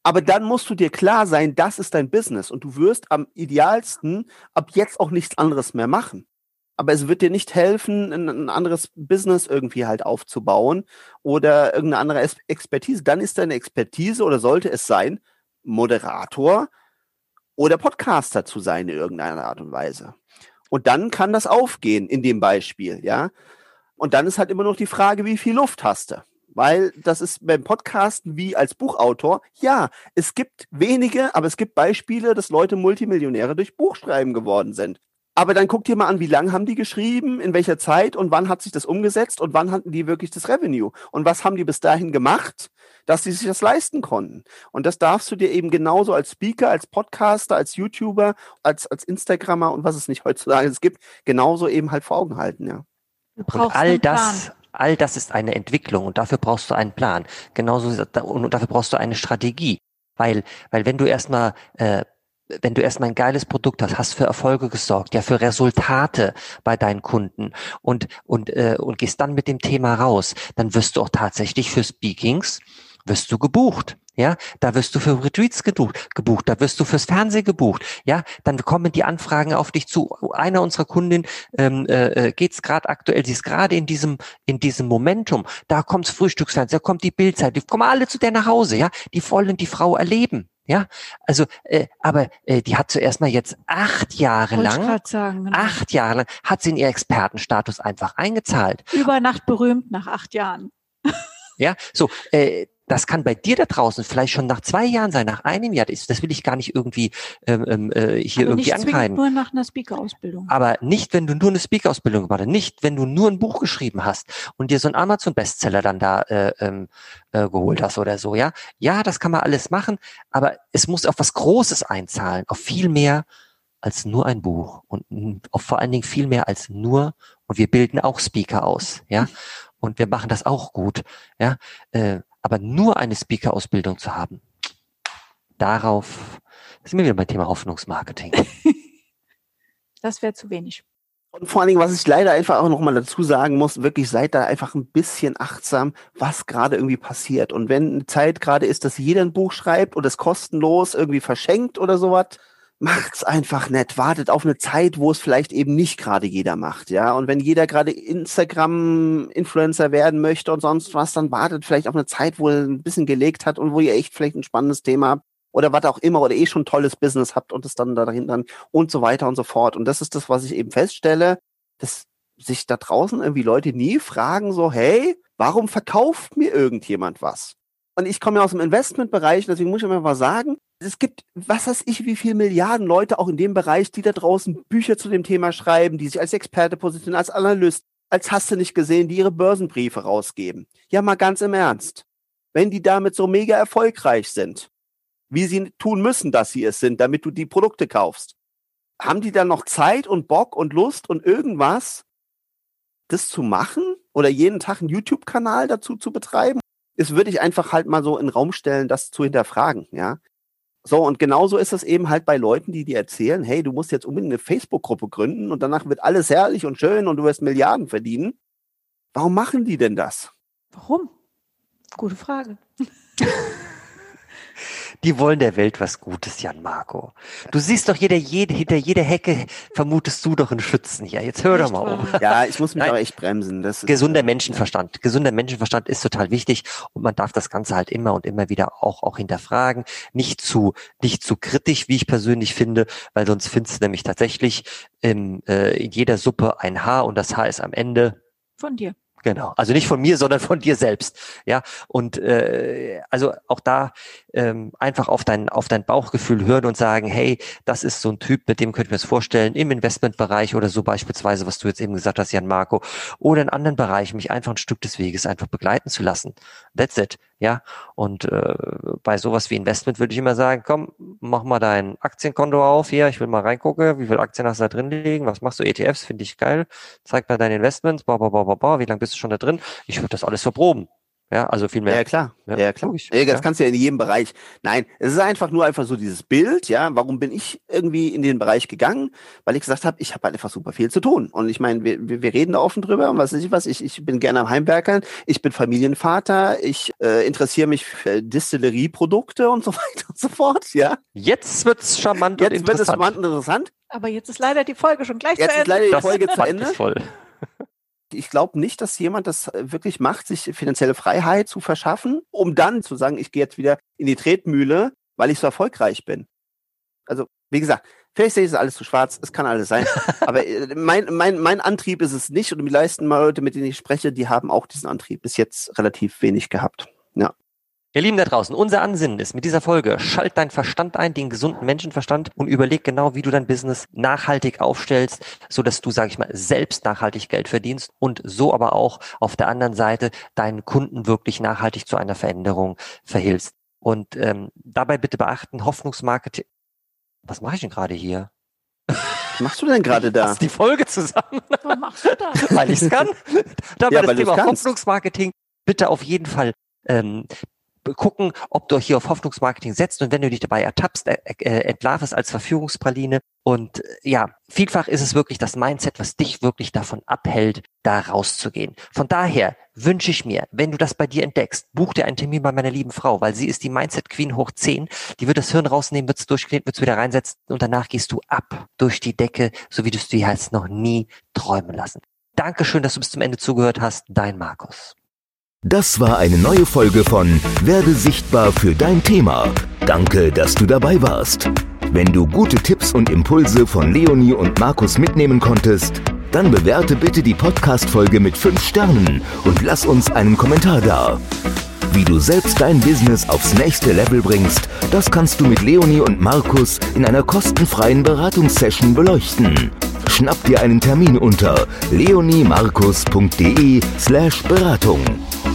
Aber dann musst du dir klar sein, das ist dein Business und du wirst am idealsten ab jetzt auch nichts anderes mehr machen. Aber es wird dir nicht helfen, ein anderes Business irgendwie halt aufzubauen oder irgendeine andere Expertise. Dann ist deine Expertise oder sollte es sein, Moderator oder Podcaster zu sein in irgendeiner Art und Weise. Und dann kann das aufgehen in dem Beispiel, ja. Und dann ist halt immer noch die Frage, wie viel Luft hast du? Weil das ist beim Podcasten wie als Buchautor, ja, es gibt wenige, aber es gibt Beispiele, dass Leute Multimillionäre durch Buchschreiben geworden sind. Aber dann guck dir mal an, wie lange haben die geschrieben, in welcher Zeit und wann hat sich das umgesetzt und wann hatten die wirklich das Revenue? Und was haben die bis dahin gemacht, dass sie sich das leisten konnten? Und das darfst du dir eben genauso als Speaker, als Podcaster, als YouTuber, als Instagrammer und was es nicht heutzutage es gibt, genauso eben halt vor Augen halten, ja. Du Und brauchst all einen das, Plan. all das ist eine Entwicklung und dafür brauchst du einen Plan. Genauso und dafür brauchst du eine Strategie. Weil wenn du erstmal ein geiles Produkt hast, hast für Erfolge gesorgt, ja, für Resultate bei deinen Kunden und gehst dann mit dem Thema raus, dann wirst du auch tatsächlich für Speakings wirst du gebucht. Ja, da wirst du für Retreats gebucht, da wirst du fürs Fernsehen gebucht. Ja, dann kommen die Anfragen auf dich zu. Einer unserer Kundinnen geht's gerade aktuell, sie ist gerade in diesem Momentum. Da kommt's Frühstücksfernsehen, da kommt die Bildzeit, die kommen alle zu der nach Hause. Ja, die wollen die Frau erleben. Ja, also, aber die hat zuerst mal jetzt 8 Jahre Wollte ich lang, grad sagen, genau. 8 Jahre lang hat sie in ihr Expertenstatus einfach eingezahlt. Über Nacht berühmt nach 8 Jahren. Ja, so, das kann bei dir da draußen vielleicht schon nach 2 Jahren sein, nach einem Jahr. Das will ich gar nicht irgendwie hier Aber irgendwie nicht ankreiden. zwingend nur nach einer Speaker-Ausbildung. Aber nicht, wenn du nur eine Speaker-Ausbildung gemacht hast, nicht, wenn du nur ein Buch geschrieben hast und dir so einen Amazon-Bestseller dann da geholt hast oder so, ja. Ja, das kann man alles machen, aber es muss auf was Großes einzahlen, auf viel mehr als nur ein Buch und auf vor allen Dingen viel mehr als nur, und wir bilden auch Speaker aus, ja. Und wir machen das auch gut, ja. Aber nur eine Speaker-Ausbildung zu haben, darauf sind wir wieder beim Thema Hoffnungsmarketing. Das wäre zu wenig. Und vor allen Dingen, was ich leider einfach auch nochmal dazu sagen muss, wirklich seid da einfach ein bisschen achtsam, was gerade irgendwie passiert. Und wenn eine Zeit gerade ist, dass jeder ein Buch schreibt und es kostenlos irgendwie verschenkt oder sowas, macht's einfach nicht. Wartet auf eine Zeit, wo es vielleicht eben nicht gerade jeder macht, ja. Und wenn jeder gerade Instagram-Influencer werden möchte und sonst was, dann wartet vielleicht auf eine Zeit, wo er ein bisschen gelegt hat und wo ihr echt vielleicht ein spannendes Thema habt oder was auch immer oder schon ein tolles Business habt und es dann dahinter und so weiter und so fort. Und das ist das, was ich eben feststelle, dass sich da draußen irgendwie Leute nie fragen so, hey, warum verkauft mir irgendjemand was? Und ich komme ja aus dem Investmentbereich, deswegen muss ich immer mal sagen, es gibt, was weiß ich, wie viele Milliarden Leute auch in dem Bereich, die da draußen Bücher zu dem Thema schreiben, die sich als Experte positionieren, als Analyst, als hast du nicht gesehen, die ihre Börsenbriefe rausgeben. Ja, mal ganz im Ernst. Wenn die damit so mega erfolgreich sind, wie sie tun müssen, dass sie es sind, damit du die Produkte kaufst, haben die dann noch Zeit und Bock und Lust und irgendwas, das zu machen oder jeden Tag einen YouTube-Kanal dazu zu betreiben? Das würde ich einfach halt mal so in den Raum stellen, das zu hinterfragen, ja. So, und genauso ist es eben halt bei Leuten, die dir erzählen, hey, du musst jetzt unbedingt eine Facebook-Gruppe gründen und danach wird alles herrlich und schön und du wirst Milliarden verdienen. Warum machen die denn das? Warum? Gute Frage. Die wollen der Welt was Gutes, Jan Marco. Du siehst doch, hinter jeder Hecke vermutest du doch einen Schützen hier. Jetzt hör doch mal auf. Ja, ich muss mich Nein. aber echt bremsen. Das ist, Gesunder Menschenverstand. Gesunder Menschenverstand ist total wichtig und man darf das Ganze halt immer und immer wieder auch hinterfragen. Nicht zu kritisch, wie ich persönlich finde, weil sonst findest du nämlich tatsächlich in jeder Suppe ein Haar und das Haar ist am Ende Von dir. Genau, also nicht von mir, sondern von dir selbst. Ja, und also auch da einfach auf dein Bauchgefühl hören und sagen, hey, das ist so ein Typ, mit dem könnte ich mir das vorstellen, im Investmentbereich oder so beispielsweise, was du jetzt eben gesagt hast, Jan Marco, oder in anderen Bereichen, mich einfach ein Stück des Weges einfach begleiten zu lassen. That's it. Ja, und bei sowas wie Investment würde ich immer sagen, komm, mach mal dein Aktienkonto auf hier, ich will mal reingucken, wie viele Aktien hast du da drin liegen, was machst du, ETFs, finde ich geil, zeig mal deine Investments, wie lange bist du schon da drin? Ich würde das alles verproben. Ja, also viel mehr. Ja, klar. Ja, klar. Logisch, Das kannst du ja in jedem Bereich. Nein, es ist einfach so dieses Bild, ja. Warum bin ich irgendwie in den Bereich gegangen? Weil ich gesagt habe, ich habe halt einfach super viel zu tun. Und ich meine, wir reden da offen drüber. Und ich bin gerne am Heimwerkern. Ich bin Familienvater. Ich interessiere mich für Distillerieprodukte und so weiter und so fort, ja. Jetzt wird's charmant und interessant. Jetzt wird es charmant und interessant. Aber jetzt ist leider die Folge schon gleich zu Ende. Jetzt ist leider die Folge zu Ende. Voll. Ich glaube nicht, dass jemand das wirklich macht, sich finanzielle Freiheit zu verschaffen, um dann zu sagen, ich gehe jetzt wieder in die Tretmühle, weil ich so erfolgreich bin. Also, wie gesagt, vielleicht sehe ich es alles zu schwarz, es kann alles sein. Aber mein Antrieb ist es nicht. Und die meisten Leute, mit denen ich spreche, die haben auch diesen Antrieb bis jetzt relativ wenig gehabt. Ja. Ihr Lieben da draußen, unser Ansinnen ist mit dieser Folge, schalt deinen Verstand ein, den gesunden Menschenverstand und überleg genau, wie du dein Business nachhaltig aufstellst, so dass du, sag ich mal, selbst nachhaltig Geld verdienst und so aber auch auf der anderen Seite deinen Kunden wirklich nachhaltig zu einer Veränderung verhilfst. Und dabei bitte beachten, Hoffnungsmarketing. Was mache ich denn gerade hier? Was machst du denn gerade da? Fass die Folge zusammen. Was machst du da? Weil ich es kann. Dabei das Thema kannst. Hoffnungsmarketing bitte auf jeden Fall gucken, ob du hier auf Hoffnungsmarketing setzt und wenn du dich dabei ertappst, entlarv es als Verführungspraline und vielfach ist es wirklich das Mindset, was dich wirklich davon abhält, da rauszugehen. Von daher wünsche ich mir, wenn du das bei dir entdeckst, buch dir einen Termin bei meiner lieben Frau, weil sie ist die Mindset Queen hoch 10, die wird das Hirn rausnehmen, wird es durchkneten, wird es wieder reinsetzen und danach gehst du ab durch die Decke, so wie du es dir jetzt noch nie träumen lassen. Dankeschön, dass du bis zum Ende zugehört hast, dein Markus. Das war eine neue Folge von Werde sichtbar für dein Thema. Danke, dass du dabei warst. Wenn du gute Tipps und Impulse von Leonie und Markus mitnehmen konntest, dann bewerte bitte die Podcast-Folge mit 5 Sternen und lass uns einen Kommentar da. Wie du selbst dein Business aufs nächste Level bringst, das kannst du mit Leonie und Markus in einer kostenfreien Beratungssession beleuchten. Schnapp dir einen Termin unter leoniemarkus.de/Beratung.